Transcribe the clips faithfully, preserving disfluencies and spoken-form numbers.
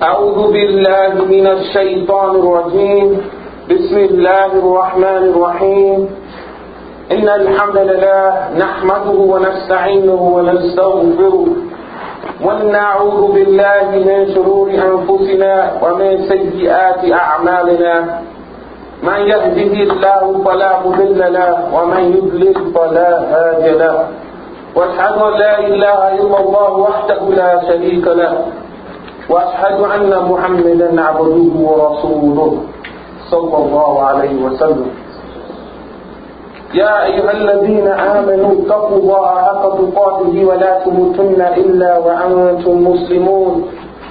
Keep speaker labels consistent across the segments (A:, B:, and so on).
A: أعوذ بالله من الشيطان الرجيم بسم الله الرحمن الرحيم إن الحمد لله نحمده ونستعينه ونستغفره ونعوذ بالله من شرور أنفسنا ومن سيئات أعمالنا من يهده الله فلا مضل له ومن يضلل فلا هادي له وأشهد أن لا إله إلا الله وحده لا شريك له وأشهد أن محمدا عبده ورسوله صلى الله عليه وسلم يا أيها الذين آمنوا اتقوا الله حق تقاته ولا تموتن إلا وأنتم مسلمون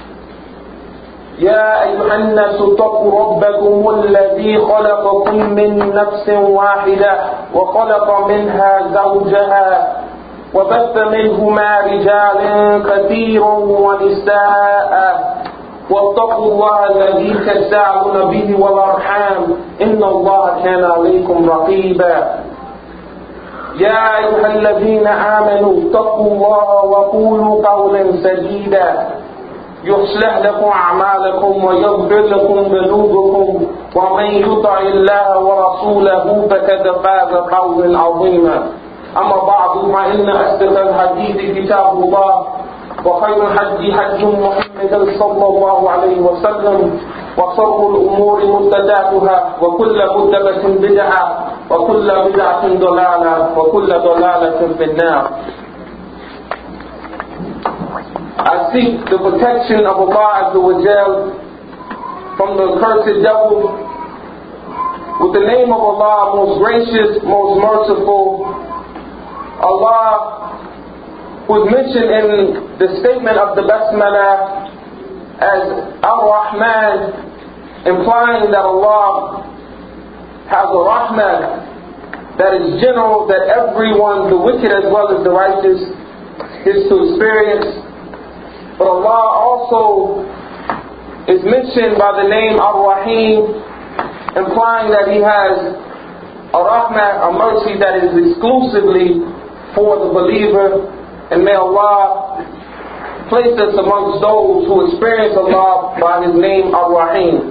A: يا أيها الناس اتقوا ربكم الذي خلقكم من نفس واحدة وخلق منها زوجها وبث منهما رجالا كثيرا ونساء واتقوا الله الذي تساءلون به والأرحام إن الله كان عليكم رقيبا يا أيها الذين آمنوا اتقوا الله وقولوا قولا سديدا يصلح لكم أعمالكم ويغفر لكم ذنوبكم ومن يطع الله ورسوله فقد فاز فوزا عظيما أما بعد فإن أصدق الحديث كتاب الله وخير الحديث حديث محمد صلى الله عليه وسلم وشر الأمور محدثاتها وكل محدثة بدعة وكل بدعة ضلالة وكل ضلالة في النار. I seek the protection of Allah Azza wa Jal from the accursed devil with the name of Allah, most gracious, most merciful. Allah, who is mentioned in the statement of the Basmala as Ar-Rahman, implying that Allah has a Rahman that is general, that everyone, the wicked as well as the righteous, is to experience. But Allah also is mentioned by the name Ar-Rahim, implying that He has a Rahman, a mercy that is exclusively for the believer. And may Allah place us amongst those who experience Allah by His name Ar-Rahim.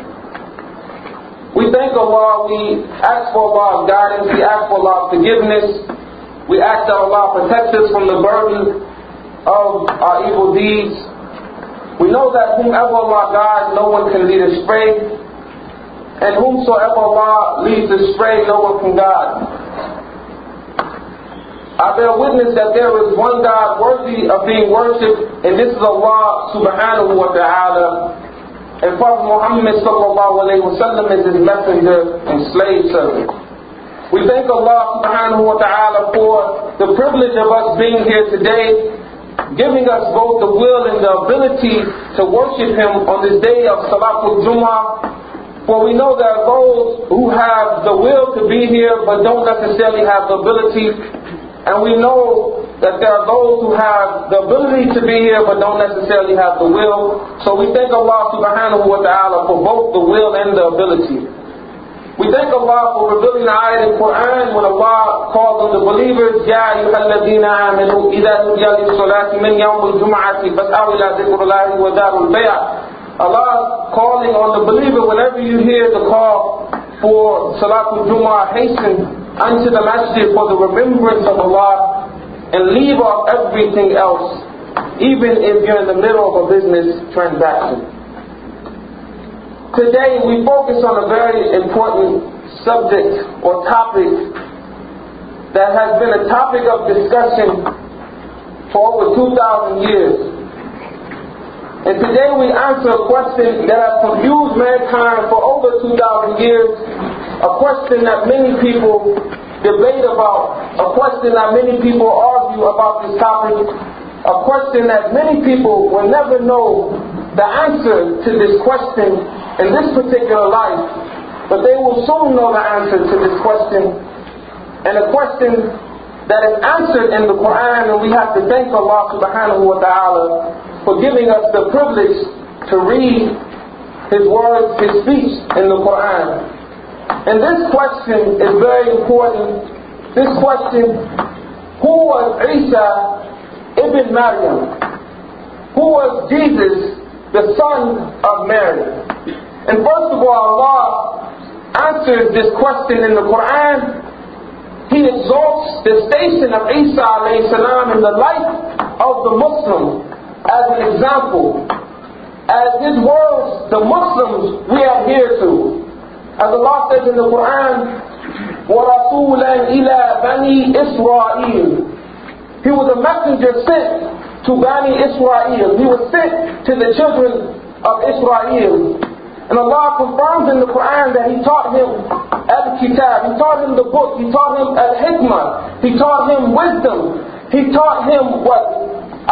A: We thank Allah, we ask for Allah's guidance, we ask for Allah's forgiveness, we ask that Allah protects us from the burden of our evil deeds. We know that whomever Allah guides, no one can lead astray, and whomsoever Allah leads astray, no one can guide. I bear witness that there is one God worthy of being worshipped, and this is Allah subhanahu wa ta'ala. And Prophet Muhammad sallallahu alayhi wa sallam is His messenger and slave servant. We thank Allah subhanahu wa ta'ala for the privilege of us being here today, giving us both the will and the ability to worship Him on this day of Salatul Jummah. For we know there are those who have the will to be here but don't necessarily have the ability. And we know that there are those who have the ability to be here but don't necessarily have the will. So we thank Allah subhanahu wa ta'ala for both the will and the ability. We thank Allah for revealing the ayat in Quran when Allah calls on the believers, Ya ayyuhalladhina amanu idha nudiya lis-salati min yawmil jum'ati fas'aw ila dhikrillahi wa darul bay'. Allah calling on the believer whenever you hear the call for Salatul Jummah, hasten unto the masjid for the remembrance of Allah and leave off everything else, even if you're in the middle of a business transaction. Today we focus on a very important subject or topic that has been a topic of discussion for over two thousand years. And today we answer a question that has confused mankind for over two thousand years, a question that many people debate about, a question that many people argue about this topic, a question that many people will never know the answer to this question in this particular life, but they will soon know the answer to this question, and a question that is answered in the Quran, and we have to thank Allah subhanahu wa ta'ala for giving us the privilege to read His words, His speech in the Quran. And this question is very important. This question, who was Isa ibn Maryam? Who was Jesus the son of Mary? And first of all, Allah answers this question in the Quran. He exalts the station of Isa alayhi salam in the life of the Muslim as an example. As his words, the Muslims we adhere to. As Allah says in the Quran, وَرَسُولًا إِلَى بَنِي إِسْرَائِيلِ. He was a messenger sent to Bani Israel. He was sent to the children of Israel. And Allah confirms in the Quran that He taught him Al-Kitab, He taught him the book, He taught him Al-Hikmah, He taught him wisdom, He taught him what?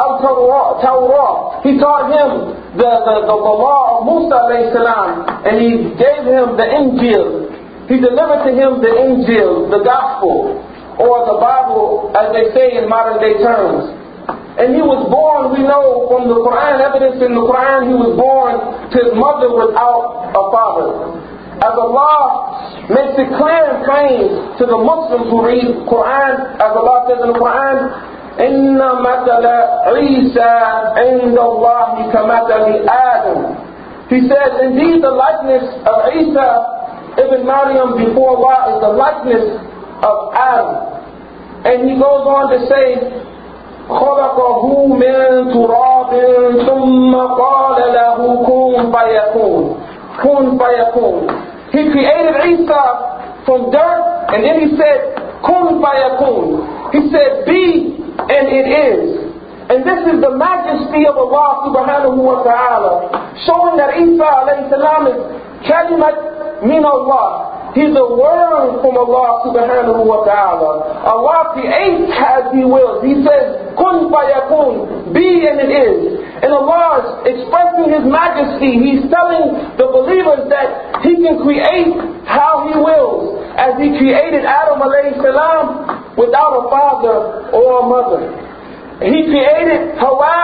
A: Al-Tawrah. He taught him the, the, the, the law of Musa alayhi salam, and He gave him the Injil. He delivered to him the Injil, the Gospel, or the Bible as they say in modern day terms. And he was born, we know from the Quran, evidence in the Quran, he was born to his mother without a father. As Allah makes it clear and plain to the Muslims who read Quran, as Allah says in the Quran, إِنَّ مَثَلَ عِيسَى عِنْدَ اللَّهِ كَمَثَلِ آدَمَ. He says, indeed the likeness of Isa ibn Maryam before Allah is the likeness of Adam. And he goes on to say, خَلَقَهُ مِن تُرَابٍ ثُمَّ قَالَ لَهُ كُن فَيَكُونُ كُن فَيَكُونُ. He created Isa from dirt, and then he said, كُن فَيَكُونُ. He said, be, and it is. And this is the majesty of Allah subhanahu wa ta'ala, showing that Isa alayhi salam is kalimat min Allah. He's a word from Allah subhanahu wa ta'ala. Allah creates as He wills. He says, kun fayakun, be and it is. And Allah is expressing His majesty. He's telling the believers that He can create how He wills. As He created Adam alayhi salam without a father or a mother. He created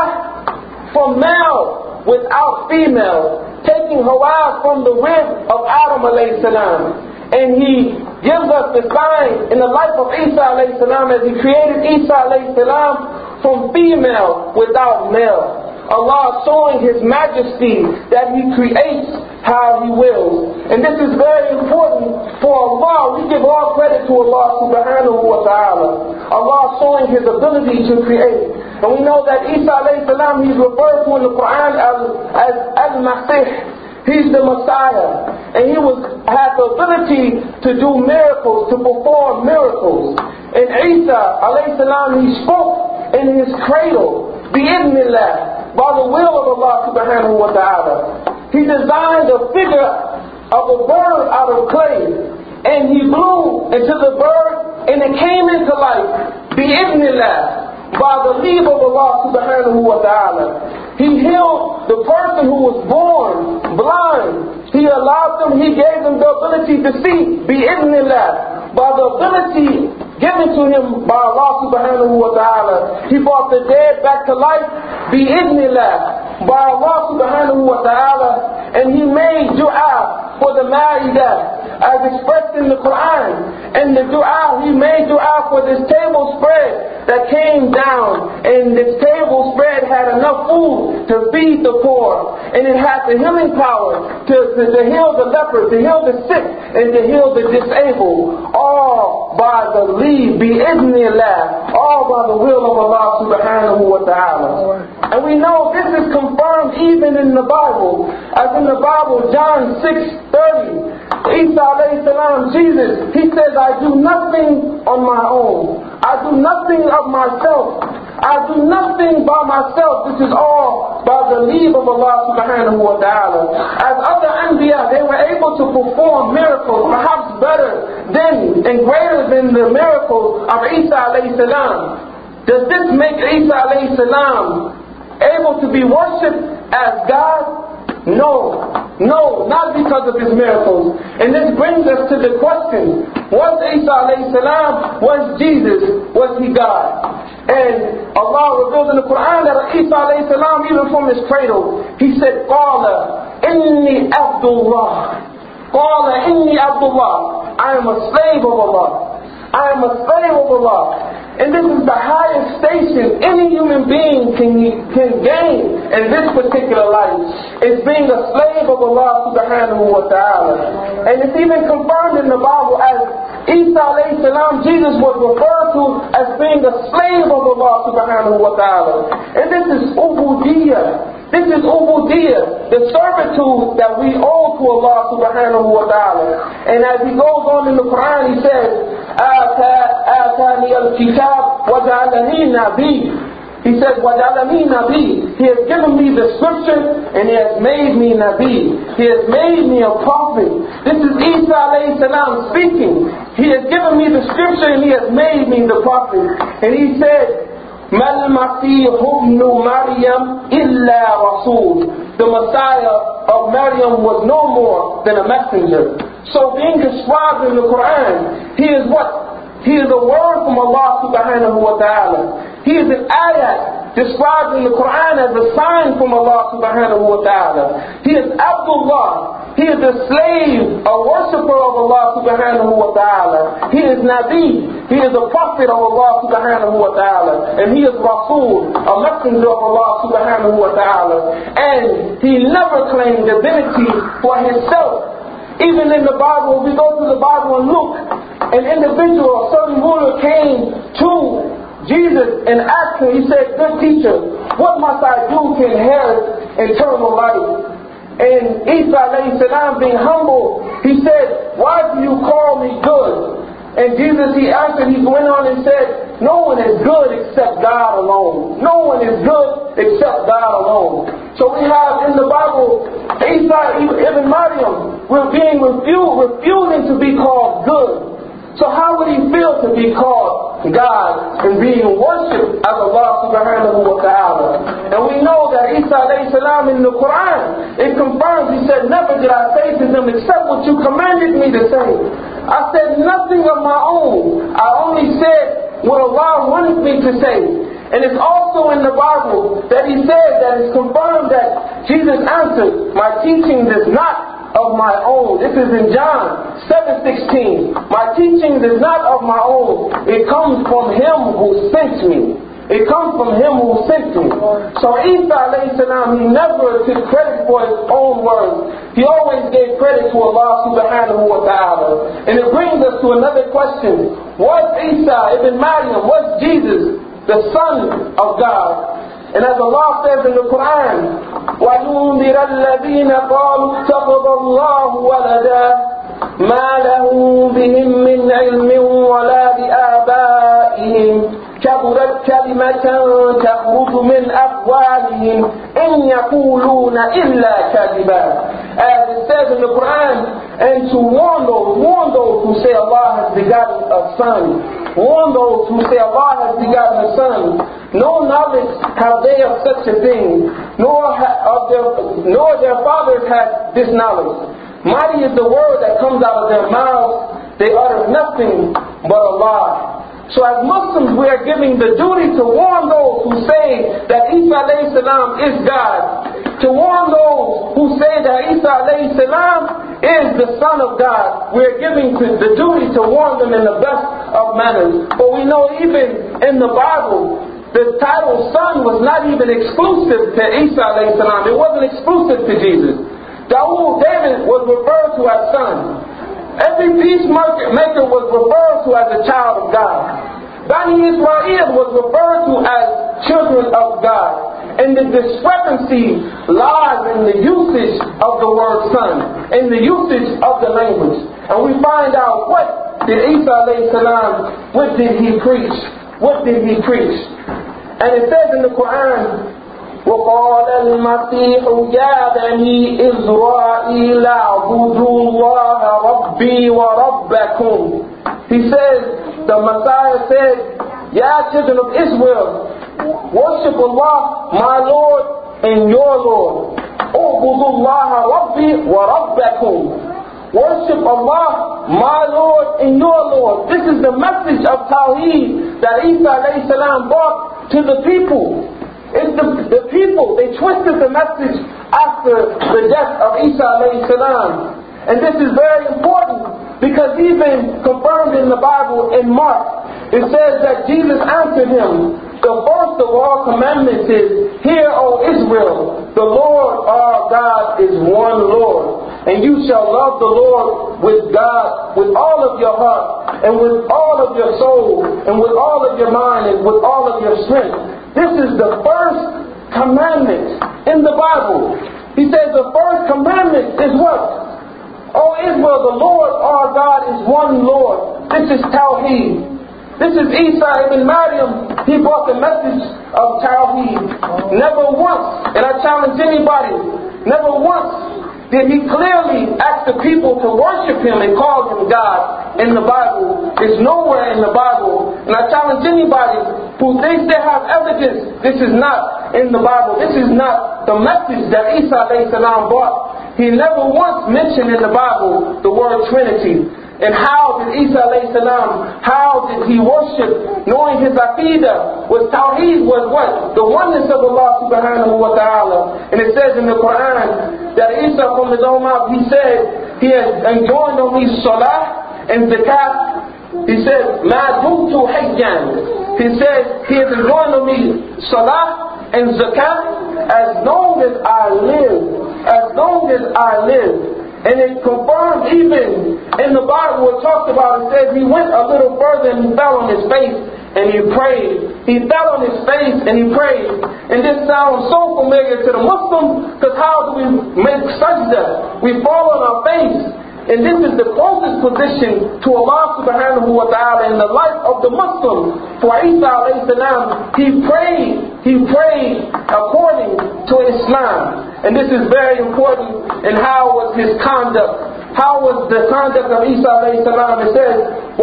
A: Hawa from male without female, taking Hawa from the rib of Adam alayhi salam. And He gives us the sign in the life of Isa alayhi salam as He created Isa alayhi salam from female without male. Allah showing His majesty that He creates how He wills. And this is very important for Allah. We give all credit to Allah subhanahu wa ta'ala. Allah showing His ability to create. And we know that Isa alayhi salam, He's referred to in the Quran as, as Al-Masih. He's the Messiah. And He was had the ability to do miracles, to perform miracles. And Isa alayhi salam, He spoke in His cradle, bi-idhnillah, by the will of Allah subhanahu wa ta'ala. He designed a figure of a bird out of clay, and He blew into the bird, and it came into life, bi-idhnillah, by the leave of Allah subhanahu wa ta'ala. He healed the person who was born blind. He allowed them, He gave them the ability to see, bi-idhnillah, by the ability given to him by Allah subhanahu wa ta'ala. He brought the dead back to life, bi-idhnillah, by Allah subhanahu wa ta'ala. And He made dua for the Ma'idah as expressed in the Quran. And the dua, He made dua for this table spread that came down. And this table spread had enough food to feed the poor. And it had the healing power to, to, to heal the leper, to heal the sick, and to heal the disabled. All by the leave, bi-idhnillah, all by the will of Allah subhanahu wa ta'ala. And we know this is confirmed even in the Bible. As in the Bible, John six thirty, Isa alayhi salam, Jesus, He says, I do nothing on my own. I do nothing of myself. I do nothing by myself. This is all by the leave of Allah subhanahu wa ta'ala. As other Anbiya, they were able to perform miracles, perhaps better than and greater than the miracles of Isa alayhi salam. Does this make Isa alayhi salam able to be worshipped as God? No, no, not because of His miracles. And this brings us to the question, was Isa alayhi salam, was Jesus, was He God? And Allah reveals in the Quran that Isa alayhi salam, even from his cradle, he said, Qala inni Abdullah. Qala inni Abdullah. I am a slave of Allah. I am a slave of Allah. And this is the highest station any human being can, can gain in this particular life. It's being a slave of Allah subhanahu wa ta'ala. And it's even confirmed in the Bible as Isa alayhi salam, Jesus was referred to as being a slave of Allah subhanahu wa ta'ala. And this is ubudiyyah. This is ubudiyyah, the servitude that we owe to Allah subhanahu wa ta'ala. And as he goes on in the Quran, he says, آتاني الكتاب وجعلني نبي. He says, وَجَعَلَنِي نَبِي. He has given me the scripture and He has made me Nabi. He has made me a prophet. This is Isa alayhi salam speaking. He has given me the scripture and He has made me the prophet. And He said, مَا الْمَسِيحُ ابْنُ مَرْيَمْ إِلَّا رَسُولٌ. The Messiah of Maryam was no more than a messenger. So being described in the Quran, He is what? He is a word from Allah subhanahu wa ta'ala. He is an ayat described in the Quran as a sign from Allah subhanahu wa ta'ala. He is Abdullah. He is a slave, a worshipper of Allah subhanahu wa ta'ala. He is Nabi. He is a prophet of Allah subhanahu wa ta'ala. And he is Rasul, a messenger of Allah subhanahu wa ta'ala. And he never claimed divinity for himself. Even in the Bible, if we go to the Bible and look, an individual, a certain ruler came to Jesus and asked him, he said, good teacher, what must I do to inherit eternal life? And Isa alayhi salam, being humble, he said, why do you call me good? And Jesus, he answered, he went on and said, no one is good except God alone. No one is good except God alone. So we have in the Bible, Isa ibn Maryam, we're being refused, refusing to be called good. So how would he feel to be called God and being worshipped as Allah subhanahu wa ta'ala? And we know that Isa alayhi salam in the Quran, it confirms, he said, never did I say to them except what you commanded me to say. I said nothing of my own. I only said what Allah wanted me to say. And it's also in the Bible that he said that it's confirmed that Jesus answered, my teaching is not of my own. This is in John seven sixteen. My teaching is not of my own. It comes from Him who sent me. It comes from Him who sent me. So Isa alayhi salam, he never took credit for his own words. He always gave credit to Allah subhanahu wa ta'ala. And it brings us to another question. Was Isa ibn Maryam, was Jesus the Son of God? And as Allah says in the Quran, وَيُنذِرَ الَّذِينَ قَالُوا اتَّخَذَ اللَّهُ وَلَدًا مَا لَهُم بِهِم مِّنْ عِلْمٍ وَلَا بِآبَائِهِمْ كَبُرَتْ كَلِمَةً تَخْرُجُ مِنْ أَفْوَاهِهِمْ إِنْ يَقُولُونَ إِلَّا كَذِبًا. As it says in the Quran, and to warn those, warn those who say Allah has begotten a son. Warn those who say Allah has begotten a son. No knowledge have they of such a thing, nor ha- of their, nor their fathers had this knowledge. Mighty is the word that comes out of their mouths. They utter nothing but Allah. So as Muslims, we are giving the duty to warn those who say that Isa alayhi salam is God. To warn those who say that Isa alayhi salam is the Son of God. We are giving the duty to warn them in the best of manners. But we know even in the Bible, the title son was not even exclusive to Isa alayhi salam. It wasn't exclusive to Jesus. Dawood, David was referred to as son. Every peacemaker was referred to as a child of God. Bani Israel was referred to as children of God. And the discrepancy lies in the usage of the word son, in the usage of the language. And we find out what did Isa alayhi salam, what did he preach? What did he preach? And it says in the Quran, وَقَالَ الْمَسِيحُ يَا بَنِي إِسْرَائِيلَ اعْبُدُوا اللَّهَ رَبِّي وَرَبَّكُمْ. He says, the Messiah said, Ya children of Israel, worship Allah, my Lord and your Lord. اعْبُدُوا اللَّهَ رَبِّي وَرَبَّكُمْ. Worship Allah, my Lord and your Lord. This is the message of Tawheed that Isa alayhi salam brought to the people. It's the, the people, they twisted the message after the death of Isa alayhi salam. And this is very important because even confirmed in the Bible in Mark It says that Jesus answered him, the first of all commandments is, Hear, O Israel, the Lord our God is one Lord. And you shall love the Lord with God, with all of your heart, and with all of your soul, and with all of your mind, and with all of your strength. This is the first commandment in the Bible. He says the first commandment is what? O Israel, the Lord our God is one Lord. This is Tawheed. This is Isa ibn Maryam. He brought the message of Tawheed. Never once, and I challenge anybody, never once did he clearly ask the people to worship him and call him God in the Bible. It's nowhere in the Bible. And I challenge anybody who thinks they have evidence. This is not in the Bible. This is not the message that Isa alayhi salam brought. He never once mentioned in the Bible the word Trinity. And how did Isa alayhi salam, how did he worship, knowing his aqidah was Tawheed, was what? The oneness of Allah subhanahu wa ta'ala. And it says in the Quran that Isa from his own mouth, he said, he has enjoined on me salah and zakat. He said, Ma dumtu hayyan. He said, he has enjoined on me salah and zakat as long as I live. As long as I live. And it confirmed even in the Bible it talks about, it says he went a little further and he fell on his face and he prayed. He fell on his face and he prayed. And this sounds so familiar to the Muslims, because how do we make sajda? We fall on our face. And this is the closest position to Allah subhanahu wa ta'ala in the life of the Muslim. For Isa alayhi salam, he prayed, he prayed according to Islam. And this is very important. And how was his conduct? How was the conduct of Isa alayhi salam? It says,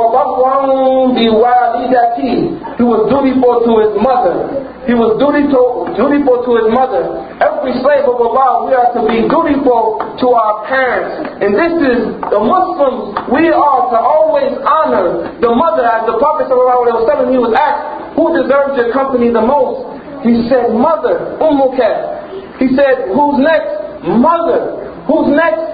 A: وَبَرًّا بِوَالِدَتِهِ. He was dutiful to his mother. He was dutiful, dutiful to his mother. Every slave of Allah, we are to be dutiful to our parents. And this is the Muslims, we are to always honor the mother. As the Prophet sallallahu alaihi wasallam, he was asked, who deserves your company the most? He said, mother, Ummuka. He said, who's next? Mother. Who's next?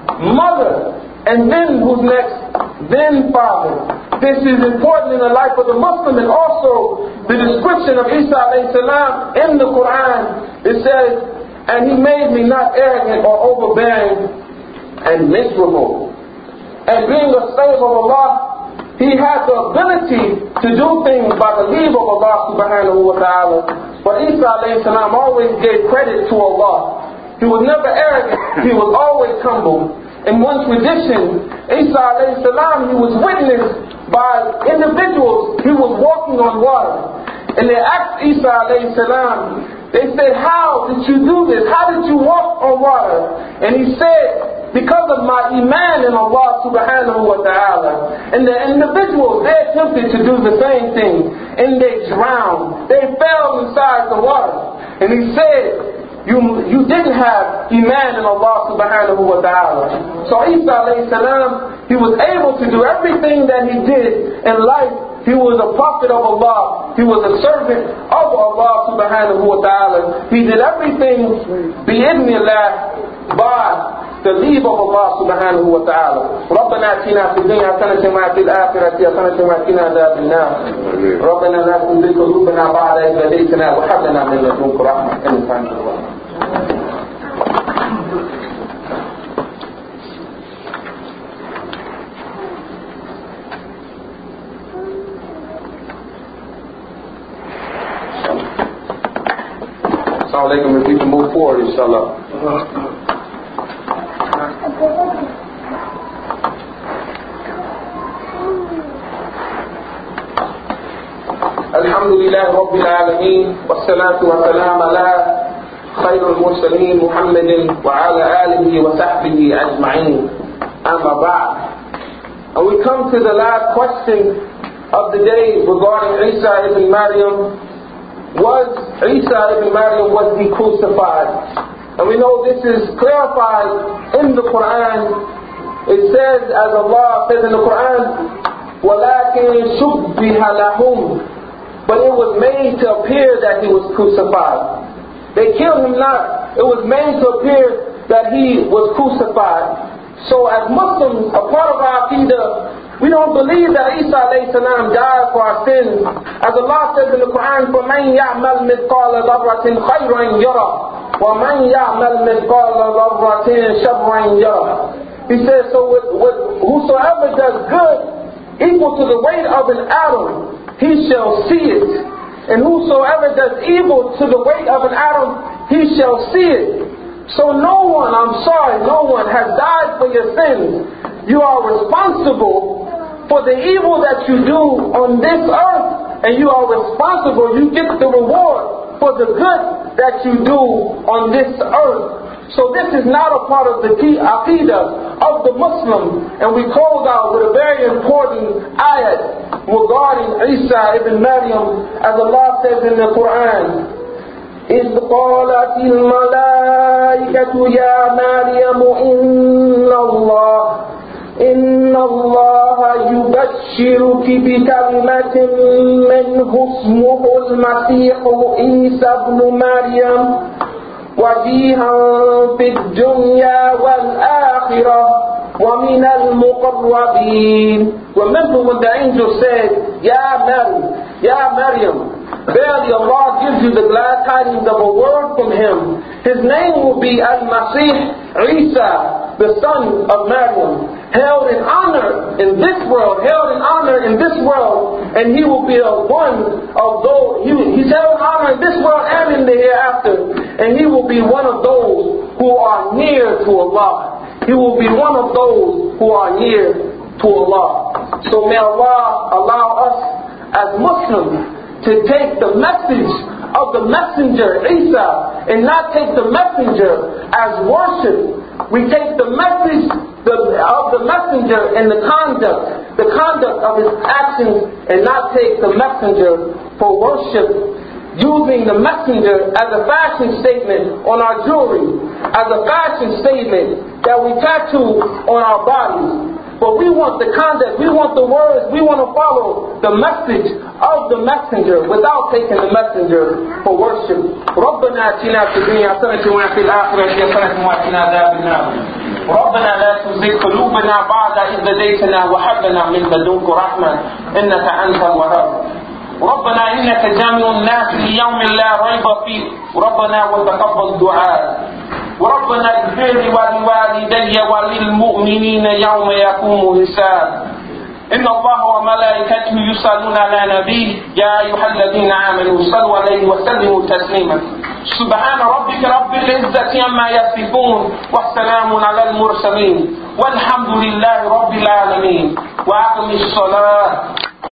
A: Mother. And then who's next? Then father. This is important in the life of the Muslim. And also the description of Isa alayhi salam in the Quran. It says, and he made me not arrogant or overbearing and miserable. And being a slave of Allah, he had the ability to do things by the leave of Allah subhanahu wa ta'ala. But Isa alayhi salam always gave credit to Allah. He was never arrogant. He was always humble. In one tradition, Isa alayhi salam, he was witnessed by individuals. He was walking on water. And they asked Isa alayhi salam, they said, how did you do this? How did you walk on water? And he said, because of my iman in Allah subhanahu wa ta'ala. And the individuals, they attempted to do the same thing. And they drowned. They fell inside the water. And he said, You, you didn't have iman in Allah subhanahu wa ta'ala. So Isa alayhi salam, he was able to do everything that he did in life. He was a prophet of Allah. He was a servant of Allah subhanahu wa ta'ala. He did everything bi-idhnillah, by the leave of Allah subhanahu wa ta'ala. ربنا آتنا في الدنيا حسنة وفي الآخرة حسنة وقنا عذاب النار. ربنا لا تزغ قلوبنا بعد إذ هديتنا وهب لنا من لدنك رحمة إنك أنت الوهاب. Assalamu alaikum. If we can move forward, inshallah. الحمد لله رب العالمين والصلاة والسلام على خير المرسلين محمد وعلى آله وصحبه أجمعين أما بعد. And we come to the last question of the day regarding Isa ibn Maryam. Was Isa ibn Maryam, was he crucified? And we know this is clarified in the Quran. It says, as Allah says in the Quran, وَلَكِنْ شُبِّهَ لَهُمْ. But it was made to appear that he was crucified. They killed him not. It was made to appear that he was crucified. So as Muslims, a part of our aqidah We don't believe that Isa alayhi salam died for our sins. As Allah says in the Quran, فَمَنْ يَعْمَلْ مِثْقَالَ ذَرَّةٍ خَيْرًا يَرَهُ وَمَنْ يَعْمَلْ مِثْقَالَ ذَرَّةٍ شَرًّا يَرَهُ. He says, so with, with, whosoever does good equal to the weight of an atom, he shall see it. And whosoever does evil to the weight of an atom, he shall see it. So no one, I'm sorry, no one has died for your sins. You are responsible for the evil that you do on this earth, and you are responsible, you get the reward for the good that you do on this earth. So this is not a part of the key aqidah of the Muslim. And we close out with a very important ayat regarding Isa ibn Maryam, as Allah says in the Quran, إِذْ قَالَتِ الْمَلَائِكَةُ يَا مَرْيَمُ إِنَّ اللَّهَ إِنَّ اللَّهَ يُبَشِّرُكِ بِكَلِمَةٍ مِّنْهُ اسْمُهُ الْمَسِيحُ عِيسَى ابْنُ مَرْيَمَ وَجِيهًا فِي الدُّنْيَا وَالْآخِرَةِ وَمِنَ الْمُقَرَّبِينَ. Remember when the angel said, Ya Maryam, Ya Maryam, verily Allah gives you the glad tidings of a word from Him. His name will be Al-Masih Isa, the son of Maryam, held in honor in this world, held in honor in this world, and he will be a one of those, he, he's held in honor in this world and in the hereafter, and he will be one of those who are near to Allah. He will be one of those who are near to Allah. So may Allah allow us as Muslims to take the message of the messenger Isa and not take the messenger as worship. We take the message the, of the messenger and the conduct, the conduct of his actions, and not take the messenger for worship, using the messenger as a fashion statement on our jewelry, as a fashion statement that we tattoo on our bodies. But we want the conduct, we want the words, we want to follow the message of the messenger without taking the messenger for worship. ربنا آتنا في الدنيا حسنة وفي الآخرة حسنة وقنا عذاب النار. ربنا لا تزغ قلوبنا بعد إذ هديتنا وهب لنا من لدنك رحمة إنك أنت الوهاب. ربنا إنك جامع الناس ليوم لا ريب فيه. ربنا وتقبل دعاء. وربنا اغفر لي ولوالدي وللمؤمنين يوم يقوم الحساب. إن الله وملائكته يصلون على النبي يا أيها الذين آمنوا صلوا عليه وسلموا تسليما. سبحان ربك رب العزة عما يصفون والسلام على المرسلين والحمد لله رب العالمين. وأقم الصلاة